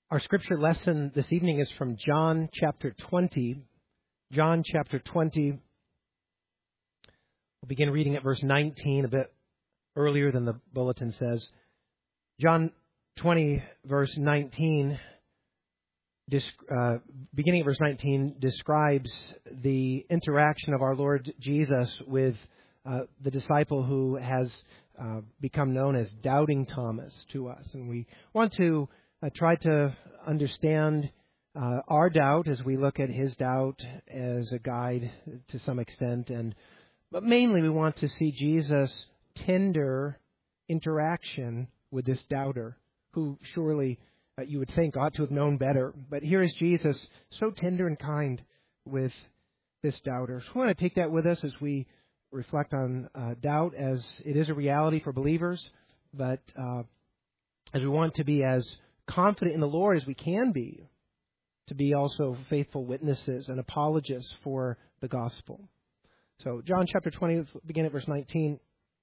Our scripture lesson this evening is from John chapter 20. John chapter 20. We'll begin reading at verse 19, a bit earlier than the bulletin says. John 20, verse 19, beginning at verse 19, describes the interaction of our Lord Jesus with the disciple who has become known as Doubting Thomas to us. And we want to try to understand our doubt as we look at his doubt as a guide to some extent. But mainly we want to see Jesus' tender interaction with this doubter, who surely you would think ought to have known better. But here is Jesus, so tender and kind with this doubter. So we want to take that with us as we reflect on doubt, as it is a reality for believers, but as we want to be as confident in the Lord as we can be, to be also faithful witnesses and apologists for the gospel. So John chapter 20, begin at verse 19.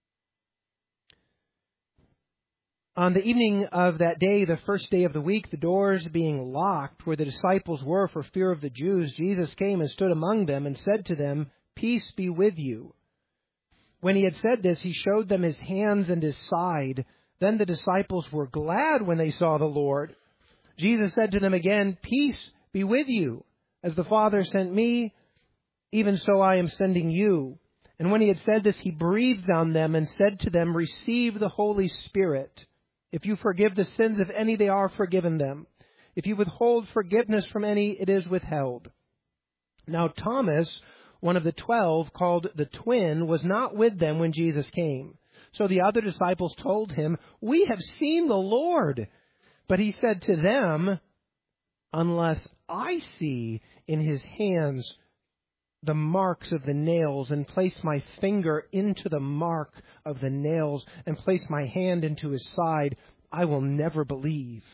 On the evening of that day, the first day of the week, the doors being locked where the disciples were for fear of the Jews, Jesus came and stood among them and said to them, "Peace be with you." When he had said this, he showed them his hands and his side. Then the disciples were glad when they saw the Lord. Jesus said to them again, "Peace be with you. As the Father sent me, even so I am sending you." And when he had said this, he breathed on them and said to them, "Receive the Holy Spirit. If you forgive the sins of any, they are forgiven them. If you withhold forgiveness from any, it is withheld." Now Thomas, one of the 12, called the Twin, was not with them when Jesus came. So the other disciples told him, "We have seen the Lord." But he said to them, "Unless I see in his hands the marks of the nails, and place my finger into the mark of the nails, and place my hand into his side, I will never believe."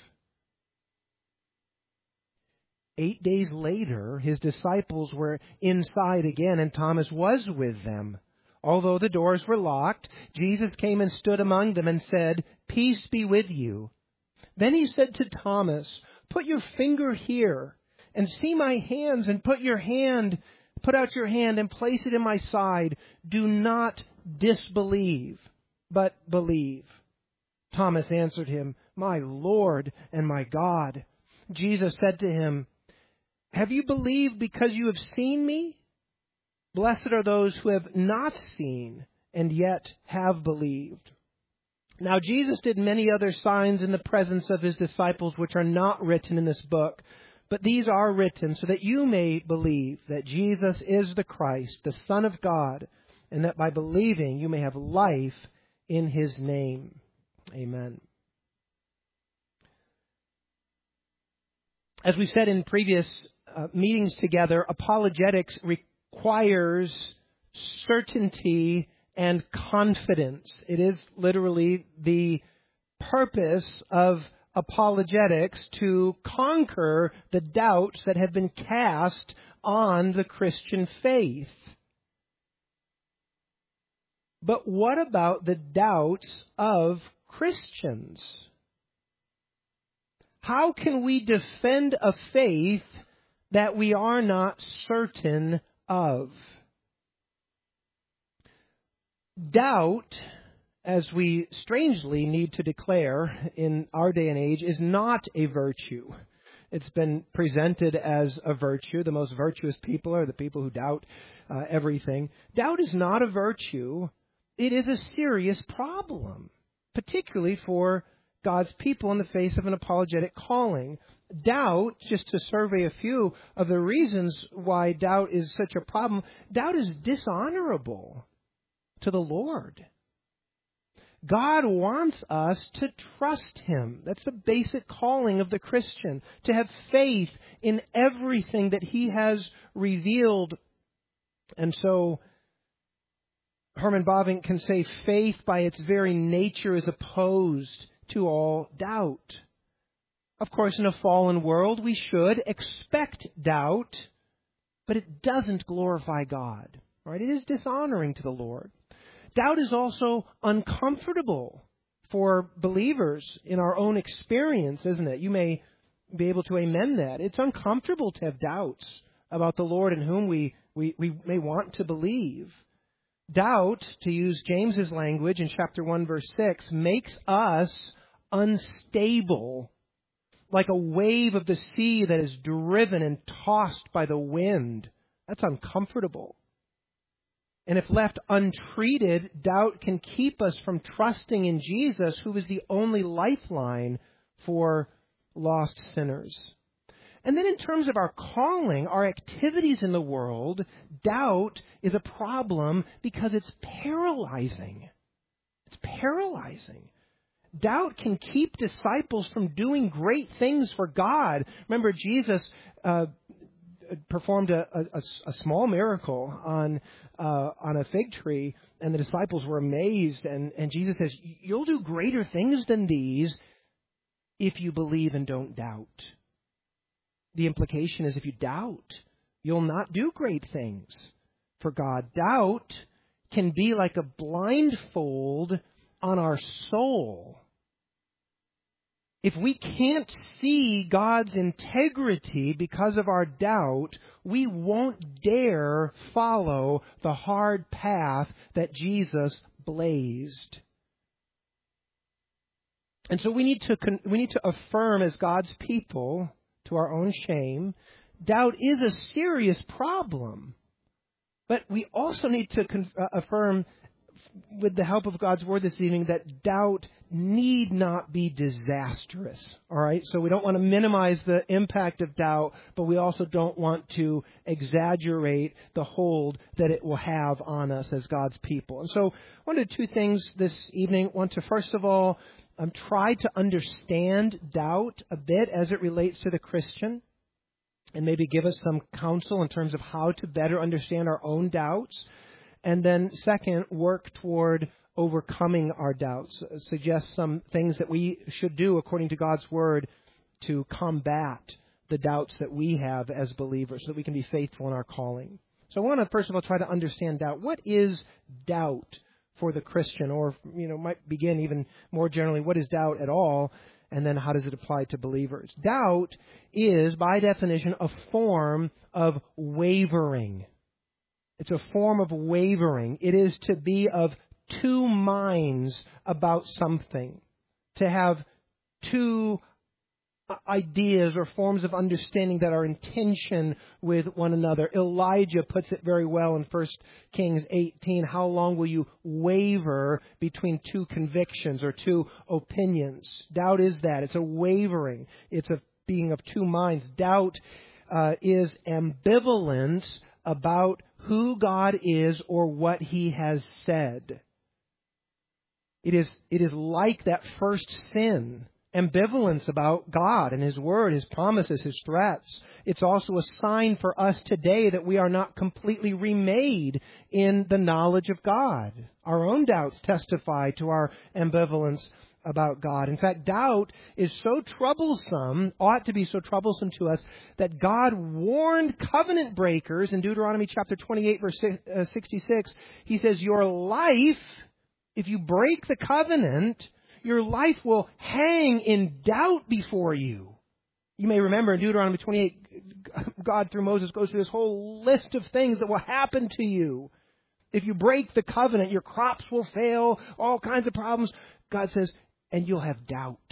8 days later, his disciples were inside again, and Thomas was with them. Although the doors were locked, Jesus came and stood among them and said, "Peace be with you." Then he said to Thomas, "Put your finger here and see my hands, and put out your hand and place it in my side. Do not disbelieve, but believe." Thomas answered him, "My Lord and my God." Jesus said to him, "Have you believed because you have seen me? Blessed are those who have not seen and yet have believed." Now Jesus did many other signs in the presence of his disciples, which are not written in this book. But these are written so that you may believe that Jesus is the Christ, the Son of God, and that by believing you may have life in his name. Amen. As we said in previous meetings together, apologetics requires certainty and confidence. It is literally the purpose of apologetics to conquer the doubts that have been cast on the Christian faith. But what about the doubts of Christians? How can we defend a faith that we are not certain of? Doubt, as we strangely need to declare in our day and age, is not a virtue. It's been presented as a virtue. The most virtuous people are the people who doubt everything. Doubt is not a virtue. It is a serious problem, particularly for God's people in the face of an apologetic calling. Doubt, just to survey a few of the reasons why doubt is such a problem, doubt is dishonorable to the Lord. God wants us to trust him. That's the basic calling of the Christian, to have faith in everything that he has revealed. And so Herman Bavinck can say faith by its very nature is opposed to all doubt. Of course, in a fallen world, we should expect doubt, but it doesn't glorify God. Right? It is dishonoring to the Lord. Doubt is also uncomfortable for believers in our own experience, isn't it? You may be able to amend that. It's uncomfortable to have doubts about the Lord in whom we may want to believe. Doubt, to use James's language in chapter 1, verse 6, makes us unstable, like a wave of the sea that is driven and tossed by the wind. That's uncomfortable. And if left untreated, doubt can keep us from trusting in Jesus, who is the only lifeline for lost sinners. And then in terms of our calling, our activities in the world, doubt is a problem because it's paralyzing. It's paralyzing. Doubt can keep disciples from doing great things for God. Remember, Jesus performed a small miracle on a fig tree, and the disciples were amazed. And Jesus says, "You'll do greater things than these if you believe and don't doubt." The implication is if you doubt, you'll not do great things for God. Doubt can be like a blindfold on our soul. If we can't see God's integrity because of our doubt, we won't dare follow the hard path that Jesus blazed. And so we need to affirm as God's people, to our own shame, doubt is a serious problem. But we also need to affirm, with the help of God's Word this evening, that doubt need not be disastrous. All right? So we don't want to minimize the impact of doubt, but we also don't want to exaggerate the hold that it will have on us as God's people. And so I want to do two things this evening. I want to, first of all, try to understand doubt a bit as it relates to the Christian, and maybe give us some counsel in terms of how to better understand our own doubts. And then second, work toward overcoming our doubts. Suggest some things that we should do according to God's Word to combat the doubts that we have as believers so that we can be faithful in our calling. So I want to first of all try to understand doubt. What is doubt for the Christian? Or, might begin even more generally, what is doubt at all? And then how does it apply to believers? Doubt is, by definition, a form of wavering. It's a form of wavering. It is to be of two minds about something. To have two ideas or forms of understanding that are in tension with one another. Elijah puts it very well in 1 Kings 18. How long will you waver between two convictions or two opinions? Doubt is that. It's a wavering. It's a being of two minds. Doubt is ambivalence about who God is or what He has said. It is like that first sin. Ambivalence about God and His Word, His promises, His threats. It's also a sign for us today that we are not completely remade in the knowledge of God. Our own doubts testify to our ambivalence about God. In fact, doubt is so troublesome, ought to be so troublesome to us, that God warned covenant breakers in Deuteronomy chapter 28, verse 66. He says, your life, if you break the covenant, your life will hang in doubt before you. You may remember in Deuteronomy 28, God through Moses goes through this whole list of things that will happen to you. If you break the covenant, your crops will fail, all kinds of problems. God says, and you'll have doubt.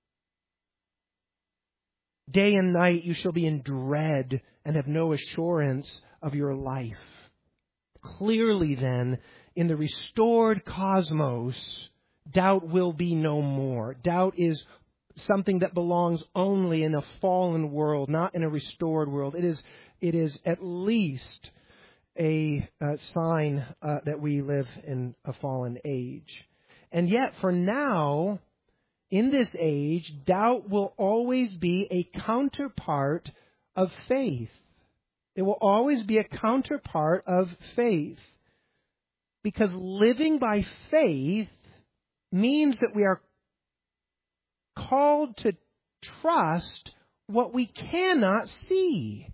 Day and night you shall be in dread and have no assurance of your life. Clearly then, in the restored cosmos, doubt will be no more. Doubt is something that belongs only in a fallen world, not in a restored world. It is at least a sign that we live in a fallen age. And yet, for now, in this age, doubt will always be a counterpart of faith. It will always be a counterpart of faith. Because living by faith means that we are called to trust what we cannot see.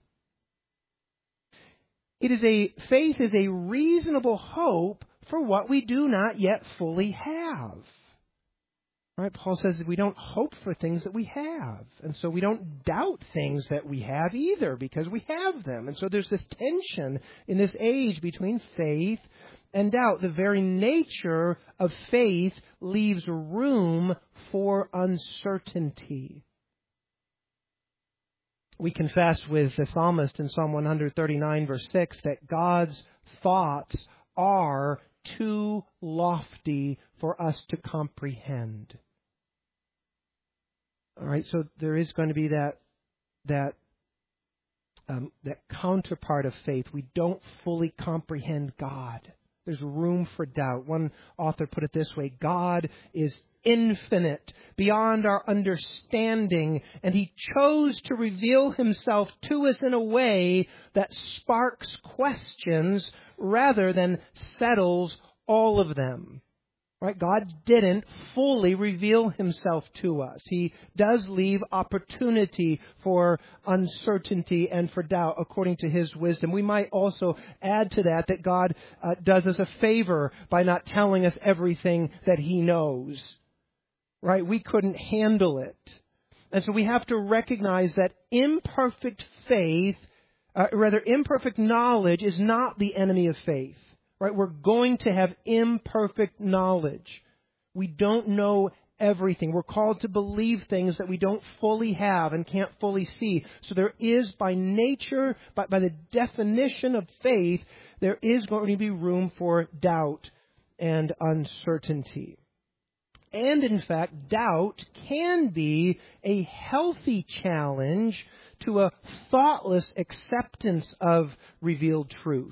Faith is a reasonable hope for what we do not yet fully have. Right? Paul says that we don't hope for things that we have. And so we don't doubt things that we have either because we have them. And so there's this tension in this age between faith and doubt. The very nature of faith leaves room for uncertainty. We confess with the psalmist in Psalm 139, verse 6, that God's thoughts are too lofty for us to comprehend. All right, so there is going to be that counterpart of faith. We don't fully comprehend God. There's room for doubt. One author put it this way: God is infinite, beyond our understanding, and He chose to reveal Himself to us in a way that sparks questions rather than settles all of them. Right? God didn't fully reveal Himself to us. He does leave opportunity for uncertainty and for doubt according to His wisdom. We might also add to that God does us a favor by not telling us everything that He knows. Right? We couldn't handle it. And so we have to recognize that imperfect imperfect knowledge is not the enemy of faith. Right? We're going to have imperfect knowledge. We don't know everything. We're called to believe things that we don't fully have and can't fully see. So there is, by nature, by the definition of faith, there is going to be room for doubt and uncertainty. And in fact, doubt can be a healthy challenge to a thoughtless acceptance of revealed truth.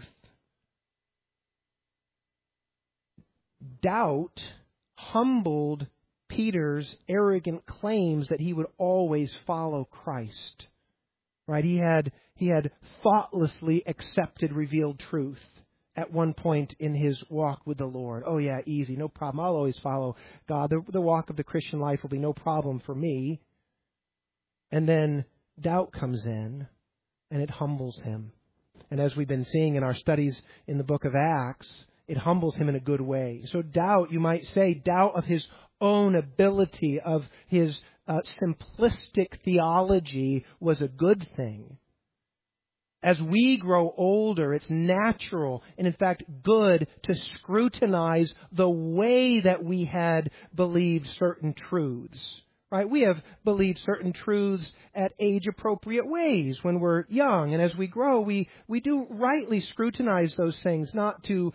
Doubt humbled Peter's arrogant claims that he would always follow Christ. Right? He had thoughtlessly accepted revealed truth at one point in his walk with the Lord. Oh yeah, easy, no problem. I'll always follow God. The walk of the Christian life will be no problem for me. And then doubt comes in, and it humbles him. And as we've been seeing in our studies in the book of Acts, it humbles him in a good way. So doubt, you might say, doubt of his own ability, of his simplistic theology was a good thing. As we grow older, it's natural and in fact good to scrutinize the way that we had believed certain truths. Right? We have believed certain truths at age-appropriate ways when we're young. And as we grow, we do rightly scrutinize those things, not to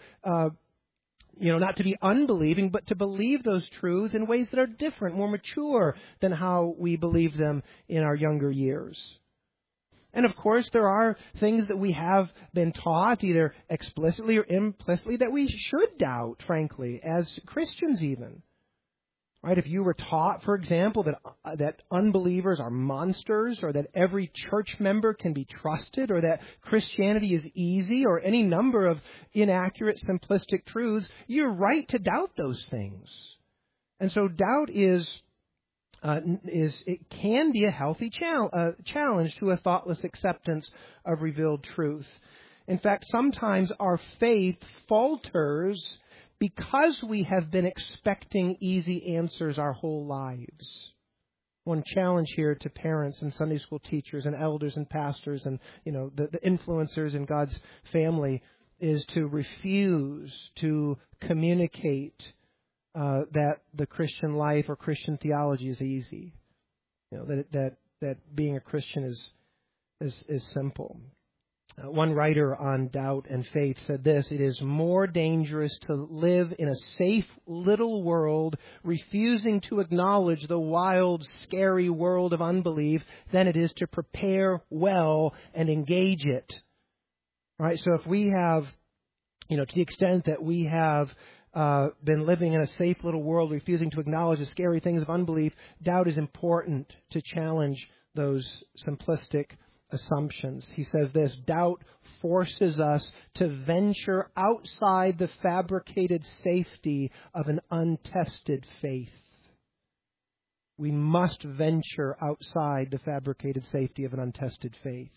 be unbelieving, but to believe those truths in ways that are different, more mature than how we believe them in our younger years. And of course, there are things that we have been taught, either explicitly or implicitly, that we should doubt, frankly, as Christians even. Right? If you were taught, for example, that unbelievers are monsters, or that every church member can be trusted, or that Christianity is easy, or any number of inaccurate, simplistic truths, you're right to doubt those things. And so doubt it can be a healthy challenge to a thoughtless acceptance of revealed truth. In fact, sometimes our faith falters because we have been expecting easy answers our whole lives. One challenge here to parents and Sunday school teachers and elders and pastors and the influencers in God's family is to refuse to communicate that the Christian life or Christian theology is easy. That being a Christian is simple. One writer on doubt and faith said this: "It is more dangerous to live in a safe little world, refusing to acknowledge the wild, scary world of unbelief, than it is to prepare well and engage it." Right? So if we have, to the extent that we have been living in a safe little world, refusing to acknowledge the scary things of unbelief, doubt is important to challenge those simplistic assumptions. He says this: doubt forces us to venture outside the fabricated safety of an untested faith. We must venture outside the fabricated safety of an untested faith.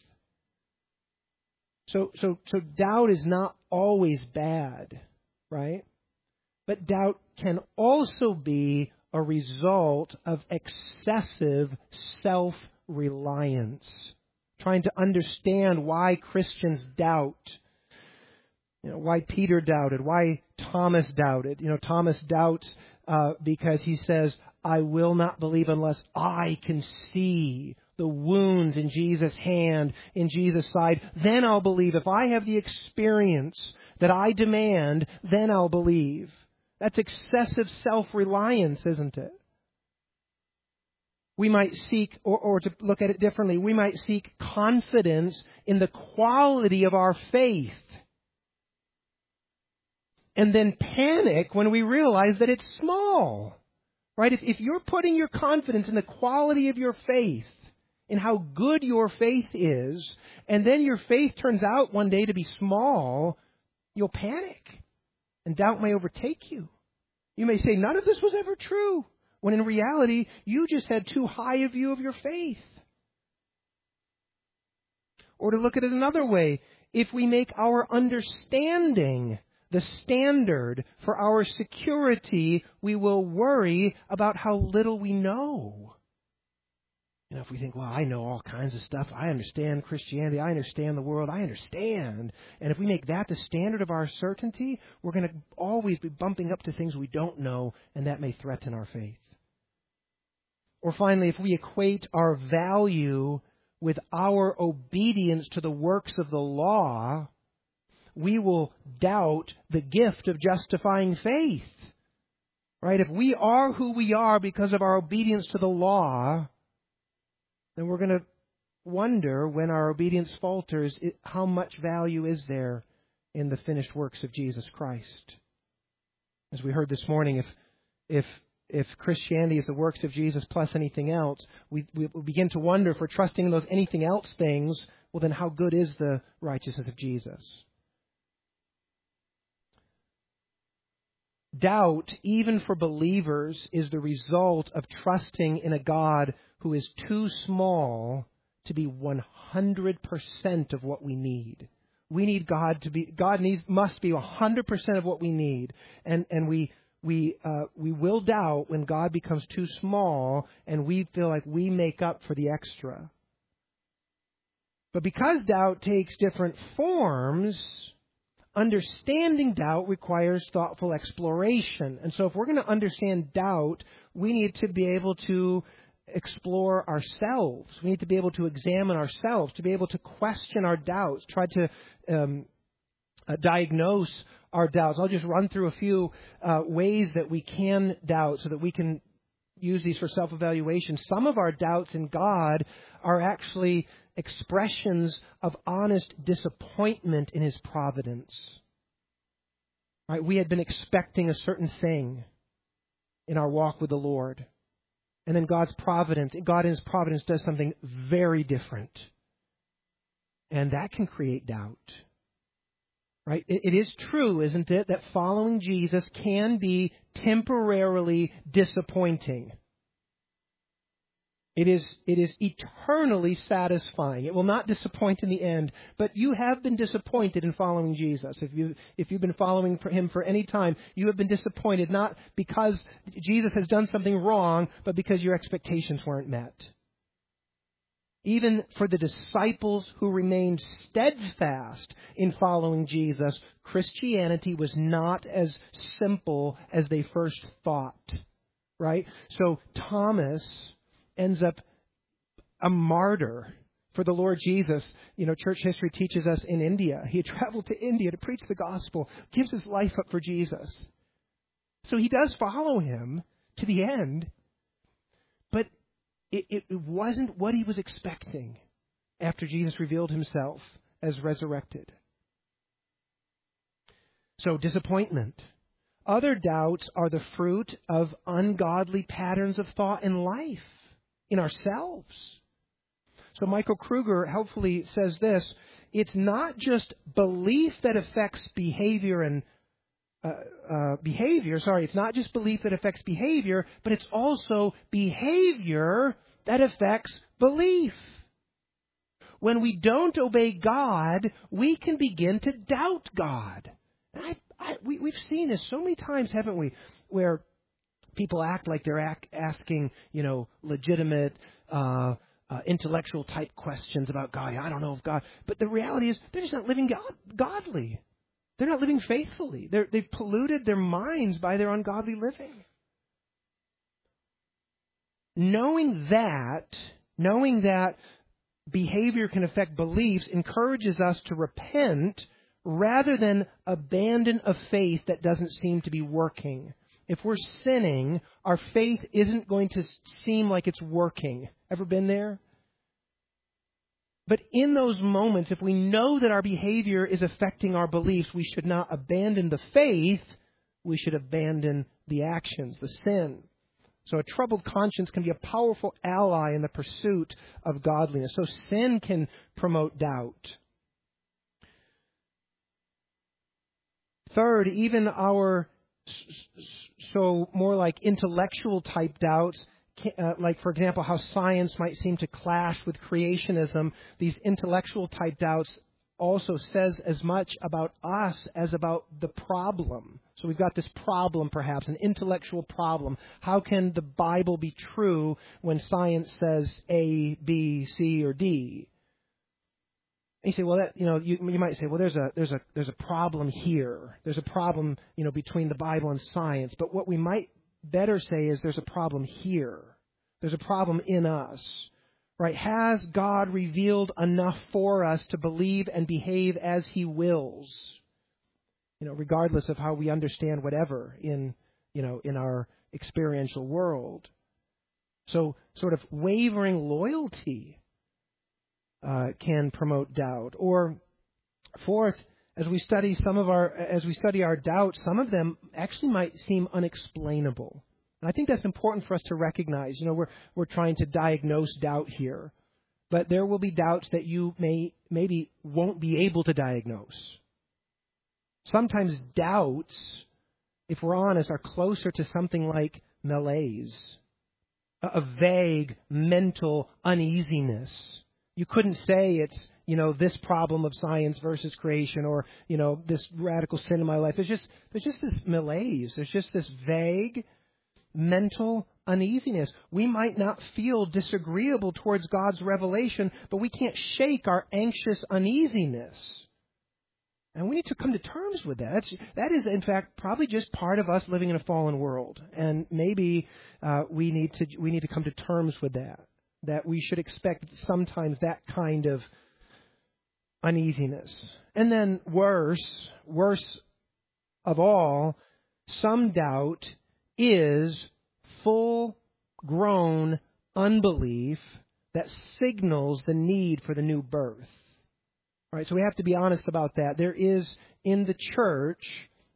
So doubt is not always bad, right? But doubt can also be a result of excessive self-reliance. Trying to understand why Christians doubt. Why Peter doubted, why Thomas doubted. Thomas doubts because he says, I will not believe unless I can see the wounds in Jesus' hand, in Jesus' side. Then I'll believe. If I have the experience that I demand, then I'll believe. That's excessive self-reliance, isn't it? We might seek, or to look at it differently, we might seek confidence in the quality of our faith. And then panic when we realize that it's small. Right? If you're putting your confidence in the quality of your faith, in how good your faith is, and then your faith turns out one day to be small, you'll panic. And doubt may overtake you. You may say, none of this was ever true. When in reality, you just had too high a view of your faith. Or to look at it another way, if we make our understanding the standard for our security, we will worry about how little we know. If we think, well, I know all kinds of stuff. I understand Christianity. I understand the world. I understand. And if we make that the standard of our certainty, we're going to always be bumping up to things we don't know, and that may threaten our faith. Or finally, if we equate our value with our obedience to the works of the law, we will doubt the gift of justifying faith. Right? If we are who we are because of our obedience to the law, then we're going to wonder when our obedience falters, how much value is there in the finished works of Jesus Christ? As we heard this morning, if Christianity is the works of Jesus plus anything else, we begin to wonder if we're trusting in those anything else things, well then how good is the righteousness of Jesus? Doubt, even for believers, is the result of trusting in a God who is too small to be 100% of what we need. We need God to be, must be 100% of what we need. And we will doubt when God becomes too small and we feel like we make up for the extra. But because doubt takes different forms, understanding doubt requires thoughtful exploration. And so if we're going to understand doubt, we need to be able to explore ourselves. We need to be able to examine ourselves, to be able to question our doubts, try to diagnose our doubts. I'll just run through a few ways that we can doubt so that we can use these for self-evaluation. Some of our doubts in God are actually expressions of honest disappointment in His providence. Right? We had been expecting a certain thing in our walk with the Lord. And then God in His providence does something very different. And that can create doubt. Right? It is true, isn't it, that following Jesus can be temporarily disappointing. It is eternally satisfying. It will not disappoint in the end. But you have been disappointed in following Jesus. If you've been following Him for any time, you have been disappointed not because Jesus has done something wrong, but because your expectations weren't met. Even for the disciples who remained steadfast in following Jesus, Christianity was not as simple as they first thought. Right? So Thomas ends up a martyr for the Lord Jesus. Church history teaches us in India. He traveled to India to preach the gospel, gives his life up for Jesus. So he does follow Him to the end, but it wasn't what he was expecting after Jesus revealed Himself as resurrected. So disappointment. Other doubts are the fruit of ungodly patterns of thought in life, in ourselves. So Michael Kruger helpfully says this: it's not just belief that affects behavior and it's not just belief that affects behavior, but it's also behavior that affects belief. When we don't obey God, we can begin to doubt God. And we've seen this so many times, haven't we, where People act like they're asking, legitimate, intellectual type questions about God. I don't know if God, but the reality is they're just not living godly. They're not living faithfully. They've polluted their minds by their ungodly living. Knowing that behavior can affect beliefs encourages us to repent rather than abandon a faith that doesn't seem to be working. If we're sinning, our faith isn't going to seem like it's working. Ever been there? But in those moments, if we know that our behavior is affecting our beliefs, we should not abandon the faith. We should abandon the actions, the sin. So a troubled conscience can be a powerful ally in the pursuit of godliness. So sin can promote doubt. Third, even our more like intellectual type doubts, like for example how science might seem to clash with creationism, these intellectual type doubts also says as much about us as about the problem. So we've got this problem, perhaps, an intellectual problem. How can the Bible be true when science says A, B, C, or D? And you say, well, you might say, well, there's a problem here. There's a problem, between the Bible and science. But what we might better say is there's a problem here. There's a problem in us. Right? Has God revealed enough for us to believe and behave as He wills? Regardless of how we understand whatever in our experiential world. So sort of wavering loyalty can promote doubt. Or fourth, as we study our doubts, some of them actually might seem unexplainable. And I think that's important for us to recognize. We're trying to diagnose doubt here. But there will be doubts that you maybe won't be able to diagnose. Sometimes doubts, if we're honest, are closer to something like malaise, a vague mental uneasiness. You couldn't say it's, this problem of science versus creation or, this radical sin in my life. There's just this malaise. There's just this vague mental uneasiness. We might not feel disagreeable towards God's revelation, but we can't shake our anxious uneasiness. And we need to come to terms with that. That is, in fact, probably just part of us living in a fallen world. And maybe we need to come to terms with that. That we should expect sometimes that kind of uneasiness. And then worse of all, some doubt is full-grown unbelief that signals the need for the new birth. All right, so we have to be honest about that. There is in the church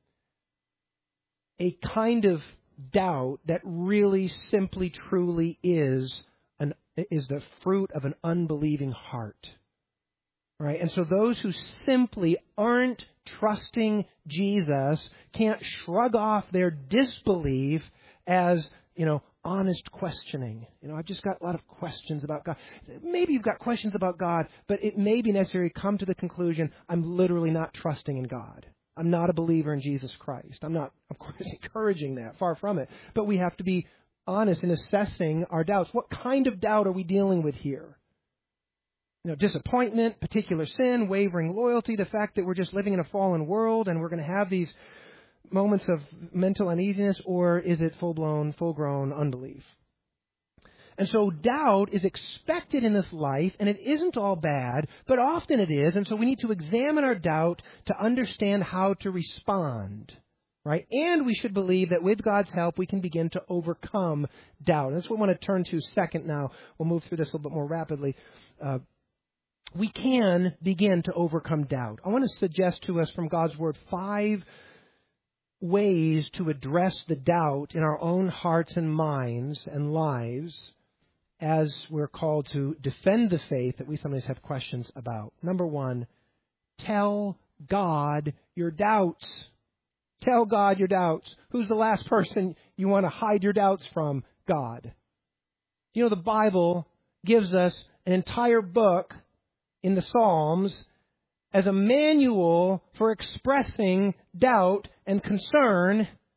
a kind of doubt that really simply truly is the fruit of an unbelieving heart. Right? And so those who simply aren't trusting Jesus can't shrug off their disbelief as, honest questioning. I've just got a lot of questions about God. Maybe you've got questions about God, but it may be necessary to come to the conclusion, I'm literally not trusting in God. I'm not a believer in Jesus Christ. I'm not, of course, encouraging that. Far from it. But we have to be honest in assessing our doubts. What kind of doubt are we dealing with here? Disappointment, particular sin, wavering loyalty, the fact that we're just living in a fallen world and we're going to have these moments of mental uneasiness, or is it full-grown unbelief? And so doubt is expected in this life, and it isn't all bad, but often it is, and so we need to examine our doubt to understand how to respond. Right? And we should believe that with God's help, we can begin to overcome doubt. And that's what we want to turn to second now. We'll move through this a little bit more rapidly. We can begin to overcome doubt. I want to suggest to us from God's Word 5 ways to address the doubt in our own hearts and minds and lives as we're called to defend the faith that we sometimes have questions about. Number one, tell God your doubts. Tell God your doubts. Who's the last person you want to hide your doubts from? God. The Bible gives us an entire book in the Psalms as a manual for expressing doubt and concern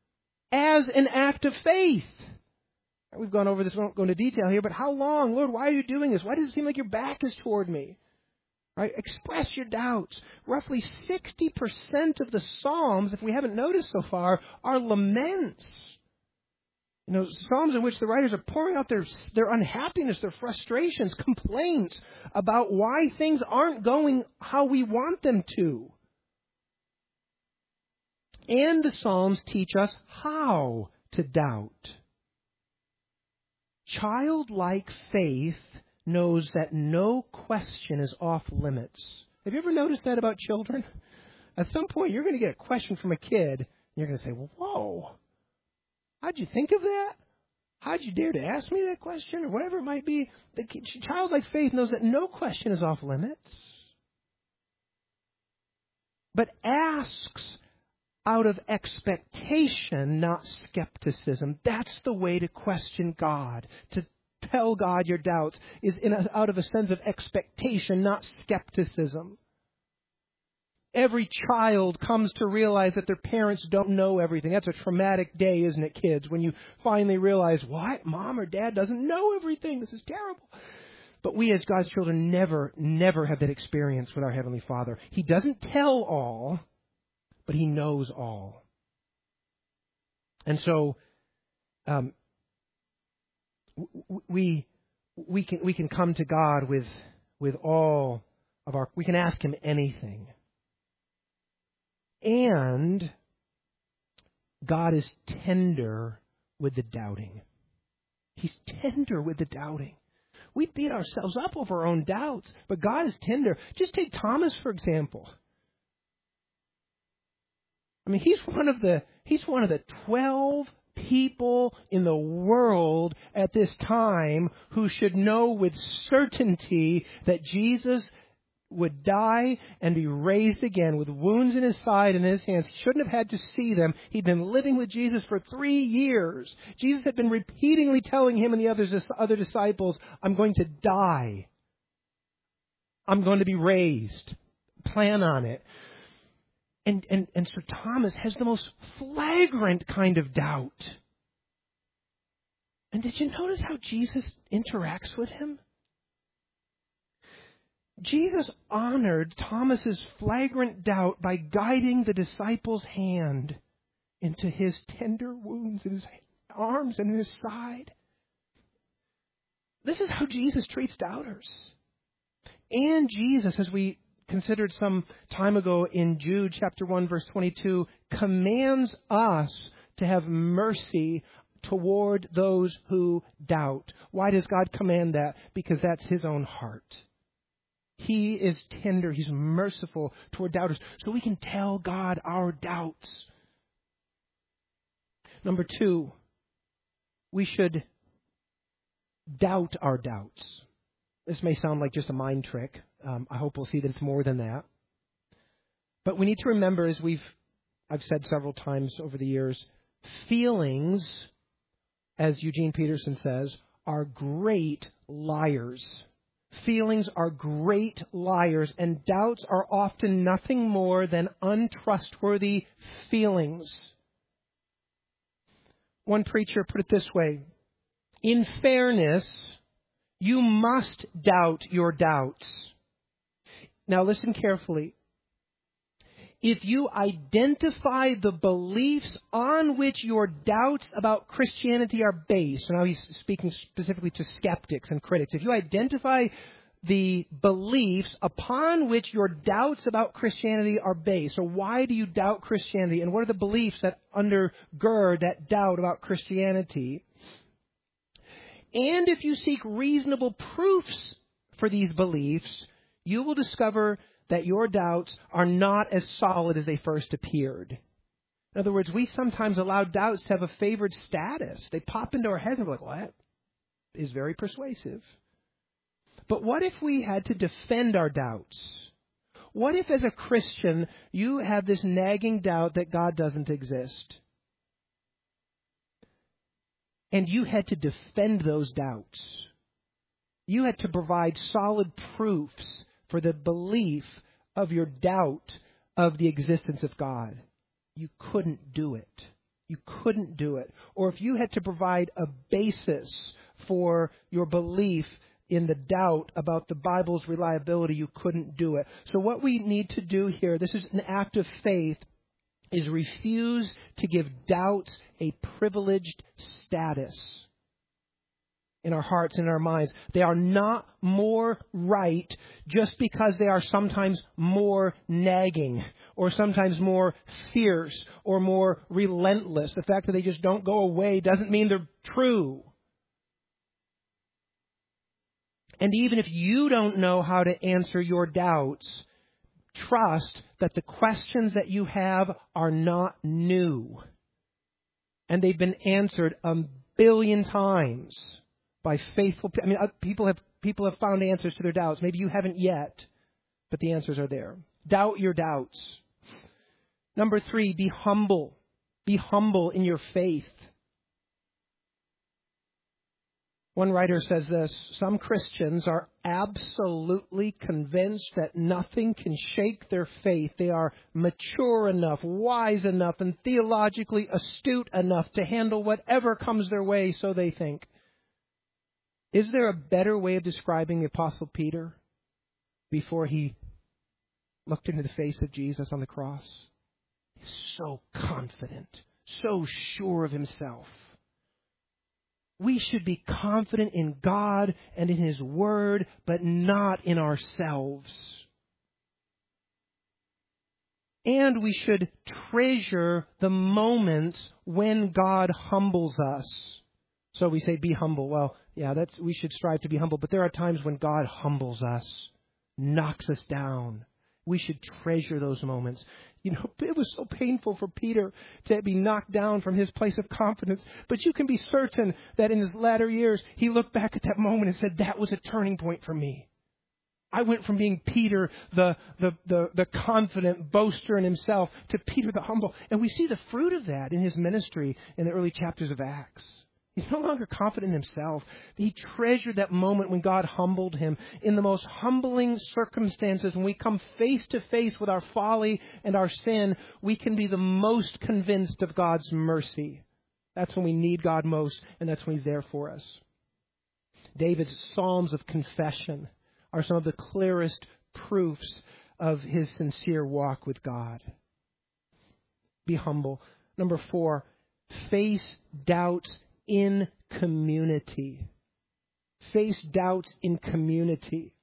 as an act of faith. We've gone over this, we won't go into detail here, but how long? Lord, why are you doing this? Why does it seem like your back is toward me? Right? Express your doubts. Roughly 60% of the Psalms, if we haven't noticed so far, are laments. Psalms in which the writers are pouring out their unhappiness, their frustrations, complaints about why things aren't going how we want them to. And the Psalms teach us how to doubt. Childlike faith knows that no question is off limits. Have you ever noticed that about children? At some point, you're going to get a question from a kid, and you're going to say, well, whoa, how'd you think of that? How'd you dare to ask me that question? Or whatever it might be. The childlike faith knows that no question is off limits, but asks out of expectation, not skepticism. That's the way to question God. To tell God your doubts is out of a sense of expectation, not skepticism. Every child comes to realize that their parents don't know everything. That's a traumatic day, isn't it, kids? When you finally realize, what? Mom or dad doesn't know everything. This is terrible. But we as God's children never have that experience with our Heavenly Father. He doesn't tell all, but He knows all. And so we can come to God with all of our, we can ask Him anything. And God is tender with the doubting. He's tender with the doubting. We beat ourselves up over our own doubts, but God is tender. Just take Thomas, for example. I mean, he's one of the 12 people in the world at this time who should know with certainty that Jesus would die and be raised again with wounds in his side and in his hands. He shouldn't have had to see them. He'd been living with Jesus for 3 years. Jesus had been repeatedly telling him and the other disciples, I'm going to die. I'm going to be raised. Plan on it. And Sir Thomas has the most flagrant kind of doubt. And did you notice how Jesus interacts with him? Jesus honored Thomas's flagrant doubt by guiding the disciple's hand into his tender wounds in his arms and in his side. This is how Jesus treats doubters. And Jesus, as we considered some time ago in Jude chapter 1 verse 22, commands us to have mercy toward those who doubt. Why does God command that? Because that's His own heart. He is tender. He's merciful toward doubters. So we can tell God our doubts. Number 2, we should doubt our doubts. This may sound like just a mind trick. I hope we'll see that it's more than that. But we need to remember, as I've said several times over the years, feelings, as Eugene Peterson says, are great liars. Feelings are great liars, and doubts are often nothing more than untrustworthy feelings. One preacher put it this way: in fairness, you must doubt your doubts. Now listen carefully. If you identify the beliefs on which your doubts about Christianity are based, and now he's speaking specifically to skeptics and critics, if you identify the beliefs upon which your doubts about Christianity are based, so why do you doubt Christianity, and what are the beliefs that undergird that doubt about Christianity? And if you seek reasonable proofs for these beliefs, you will discover that your doubts are not as solid as they first appeared. In other words, we sometimes allow doubts to have a favored status. They pop into our heads and we're like, well, that is very persuasive. But what if we had to defend our doubts? What if, as a Christian, you have this nagging doubt that God doesn't exist? And you had to defend those doubts. You had to provide solid proofs for the belief of your doubt of the existence of God. You couldn't do it. you couldn't do it. Or if you had to provide a basis for your belief in the doubt about the Bible's reliability, you couldn't do it. So what we need to do here, this is an act of faith, is refuse to give doubts a privileged status in our hearts and in our minds. They are not more right just because they are sometimes more nagging or sometimes more fierce or more relentless. The fact that they just don't go away doesn't mean they're true. And even if you don't know how to answer your doubts, trust that the questions that you have are not new. And they've been answered a billion times by faithful people. People have found answers to their doubts. Maybe you haven't yet, but the answers are there. Doubt your doubts. Number 3, be humble. Be humble in your faith. One writer says this: some Christians are absolutely convinced that nothing can shake their faith. They are mature enough, wise enough, and theologically astute enough to handle whatever comes their way, so they think. Is there a better way of describing the Apostle Peter before he looked into the face of Jesus on the cross? He's so confident, so sure of himself. We should be confident in God and in His Word, but not in ourselves. And we should treasure the moments when God humbles us. So we say, be humble. Well, yeah, we should strive to be humble. But there are times when God humbles us, knocks us down. We should treasure those moments. You know, it was so painful for Peter to be knocked down from his place of confidence. But you can be certain that in his latter years, he looked back at that moment and said, that was a turning point for me. I went from being Peter, the confident boaster in himself, to Peter the humble. And we see the fruit of that in his ministry in the early chapters of Acts. He's no longer confident in himself. He treasured that moment when God humbled him. In the most humbling circumstances, when we come face to face with our folly and our sin, we can be the most convinced of God's mercy. That's when we need God most, and that's when He's there for us. David's Psalms of confession are some of the clearest proofs of his sincere walk with God. Be humble. Number 4, face doubts in community. Face doubts in community.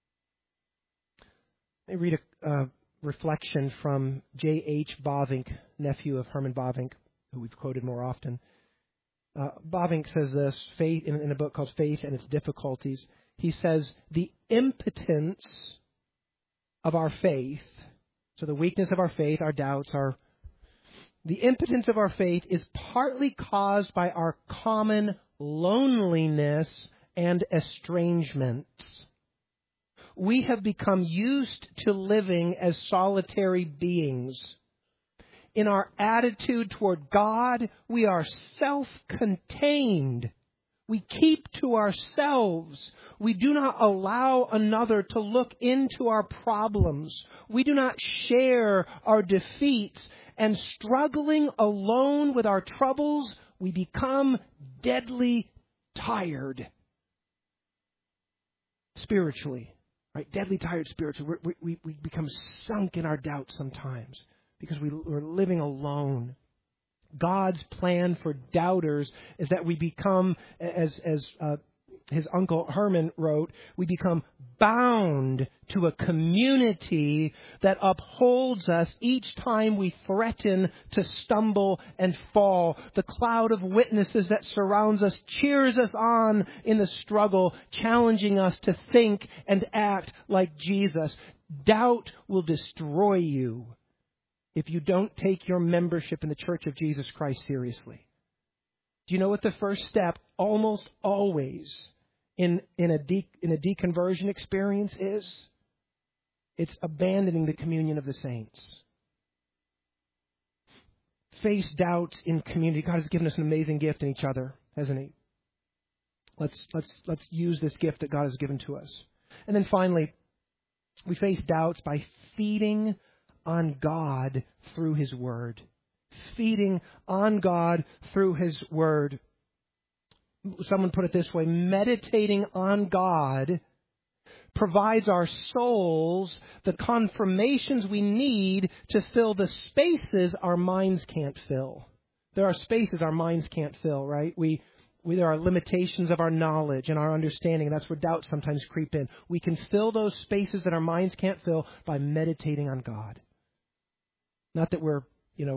I read a reflection from J.H. Bavinck, nephew of Herman Bavinck, who we've quoted more often. Bavinck says this in a book called Faith and Its Difficulties. He says, the impotence of our faith, so the weakness of our faith, our doubts, the impotence of our faith is partly caused by our common loneliness and estrangements. We have become used to living as solitary beings. In our attitude toward God, we are self-contained. We keep to ourselves. We do not allow another to look into our problems. We do not share our defeats. And struggling alone with our troubles, we become deadly tired spiritually. Right? Deadly tired spiritually. We become sunk in our doubts sometimes because we're living alone. God's plan for doubters is that we become, as his uncle Herman wrote, we become bound to a community that upholds us each time we threaten to stumble and fall. The cloud of witnesses that surrounds us cheers us on in the struggle, challenging us to think and act like Jesus. Doubt will destroy you if you don't take your membership in the Church of Jesus Christ seriously. Do you know what the first step almost always in a deconversion experience is? It's abandoning the communion of the saints. Face doubts in community. God has given us an amazing gift in each other, hasn't He? Let's use this gift that God has given to us. And then finally, we face doubts by feeding on God through His Word. feeding on God through His Word. Someone put it this way: meditating on God provides our souls the confirmations we need to fill the spaces our minds can't fill. There are spaces our minds can't fill, right? There are limitations of our knowledge and our understanding, and that's where doubts sometimes creep in. We can fill those spaces that our minds can't fill by meditating on God. Not that we're,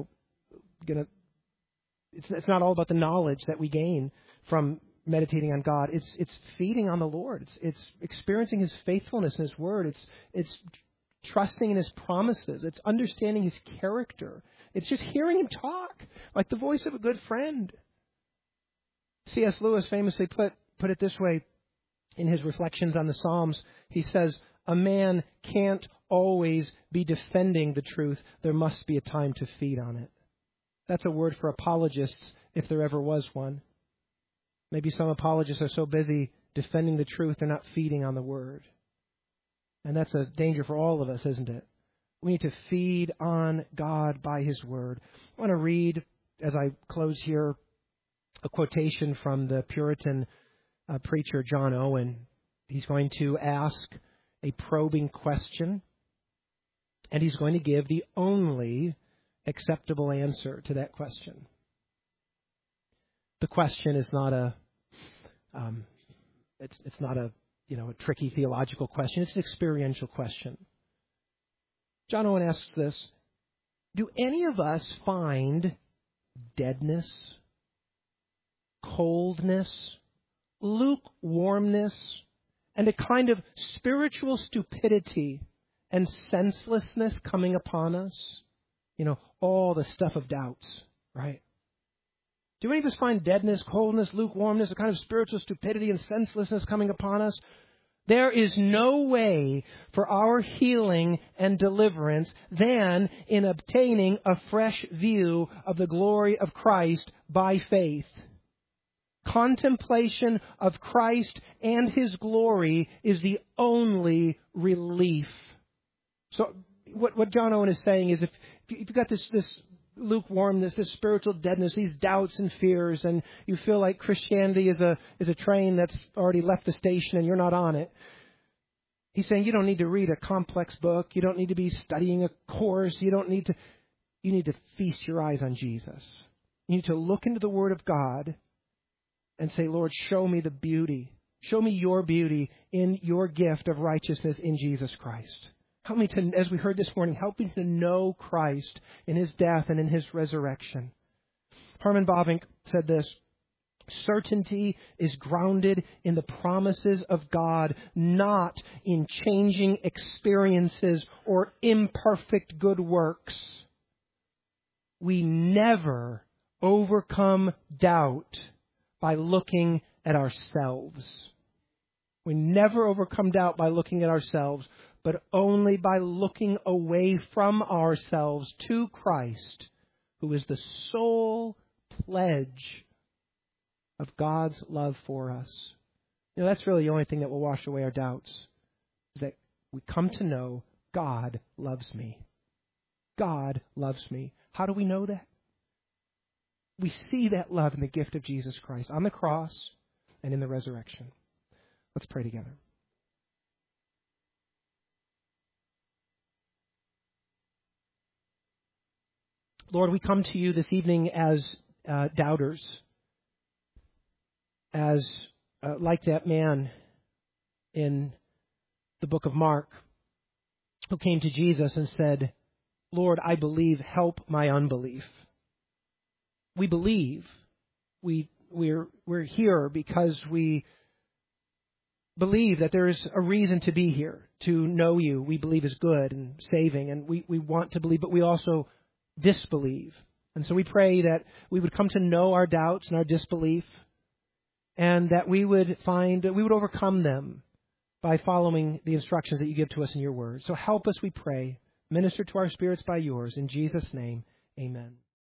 it's not all about the knowledge that we gain from meditating on God. It's feeding on the Lord. It's experiencing His faithfulness in His Word. It's trusting in His promises. It's understanding His character. It's just hearing Him talk like the voice of a good friend. C.S. Lewis famously put it this way in his reflections on the Psalms. He says, "A man can't always be defending the truth. There must be a time to feed on it." That's a word for apologists, if there ever was one. Maybe some apologists are so busy defending the truth, they're not feeding on the Word. And that's a danger for all of us, isn't it? We need to feed on God by His Word. I want to read, as I close here, a quotation from the Puritan preacher John Owen. He's going to ask a probing question, and he's going to give the only acceptable answer to that question. The question is not a a tricky theological question. It's an experiential question. John Owen asks this: do any of us find deadness, coldness, lukewarmness, and a kind of spiritual stupidity and senselessness coming upon us? All the stuff of doubts, right? Do any of us find deadness, coldness, lukewarmness, a kind of spiritual stupidity and senselessness coming upon us? There is no way for our healing and deliverance than in obtaining a fresh view of the glory of Christ by faith. Contemplation of Christ and His glory is the only relief. So what John Owen is saying is if you've got this lukewarmness, this spiritual deadness, these doubts and fears, and you feel like Christianity is a train that's already left the station and you're not on it, he's saying you don't need to read a complex book. You don't need to be studying a course. You need to feast your eyes on Jesus. You need to look into the Word of God and say, Lord, show me the beauty. Show me your beauty in your gift of righteousness in Jesus Christ. Help me to, as we heard this morning, help me to know Christ in His death and in His resurrection. Herman Bavinck said this: certainty is grounded in the promises of God, not in changing experiences or imperfect good works. We never overcome doubt by looking at ourselves. We never overcome doubt by looking at ourselves, but only by looking away from ourselves to Christ, who is the sole pledge of God's love for us. That's really the only thing that will wash away our doubts, is that we come to know God loves me. God loves me. How do we know that? We see that love in the gift of Jesus Christ on the cross and in the resurrection. Let's pray together. Lord, we come to you this evening as doubters, as like that man in the book of Mark who came to Jesus and said, Lord, I believe, help my unbelief. We believe. We're here because we believe that there is a reason to be here, to know you. We believe is good and saving, and we want to believe, but we also disbelieve. And so we pray that we would come to know our doubts and our disbelief, and that we would overcome them by following the instructions that you give to us in your word. So help us, we pray. Minister to our spirits by yours. In Jesus' name, amen.